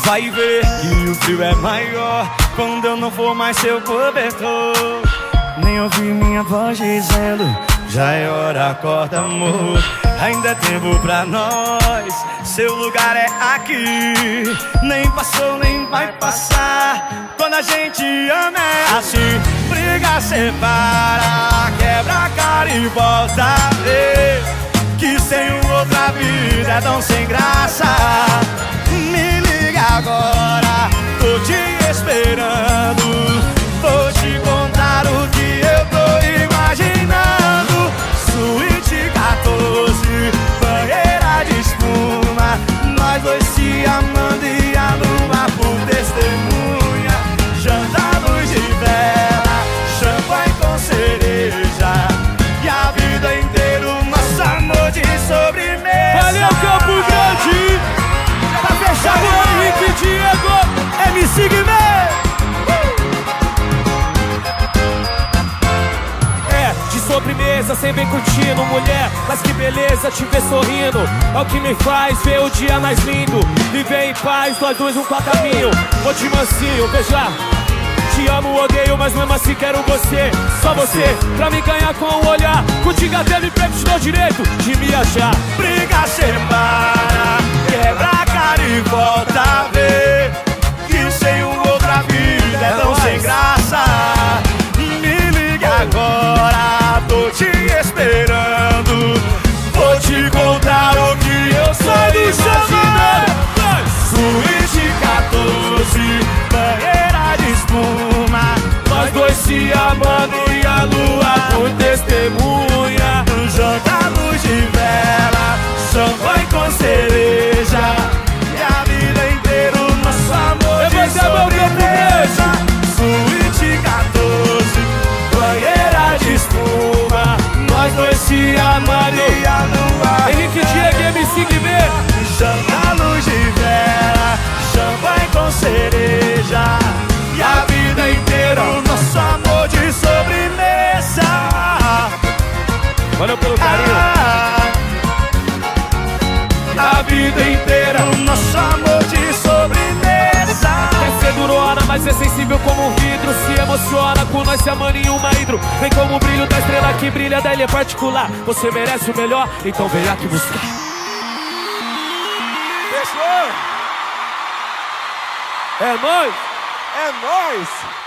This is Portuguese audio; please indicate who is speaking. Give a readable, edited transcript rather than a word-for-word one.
Speaker 1: vai ver que o frio é maior quando eu não for mais seu cobertor. Nem ouvi minha voz dizendo, já é hora, acorda amor. Ainda é tempo pra nós, seu lugar é aqui. Nem passou, nem vai passar. Quando a gente ama é assim. Briga, separa, quebra a cara e volta a ver que sem outra vida é tão sem graça. Me liga agora, tô te esperando. Vou te contar o que eu tô imaginando. Suíte 14, banheira de espuma, nós dois se amando e a lua por testemunha. Janta, luz de vela, champanhe com cereja, e a vida inteira o nosso amor de sobremesa.
Speaker 2: Valeu, Campo Grande! Pra fechar com Henrique Diego, MC Guimê! De sobremesa, sem bem curtindo, mulher, mas que beleza te ver sorrindo. É o que me faz ver o dia mais lindo. Viver em paz, nós dois um pra caminho. Vou te mansinho, beijar. Te amo, odeio, mas mesmo assim quero você. Só você, pra me ganhar com o olhar. Contigo até me perco, te dou direito de me achar.
Speaker 1: Briga, separa, quebra a cara e volta a ver que sem outra vida é tão sem graça. Me liga agora, tô te esperando. Vou te contar o que eu sou imaginando. Suíte 14, banheira de espuma,
Speaker 2: nós dois se amando e a lua por testemunha.
Speaker 1: Janta, luz de vela, champanhe com cereja, e a vida inteira o nosso amor de sobremesa. Suíte 14, banheira de espuma,
Speaker 2: nós dois se amando
Speaker 1: e a lua.
Speaker 2: Henrique Diego, MC Guimê.
Speaker 1: Janta, luz de vela, champanhe com cereja, e a vida inteira o nosso amor de sobremesa.
Speaker 2: Valeu pelo carinho.
Speaker 1: A vida inteira o nosso amor de sobremesa.
Speaker 2: Quer ser durona, mas é sensível como um vidro. Se emociona com nós se amando em uma hidro. Vem como o brilho da estrela que brilha da ilha particular. Você merece o melhor, então vem aqui buscar.
Speaker 1: Fechou?
Speaker 2: É nóis!
Speaker 1: É nóis!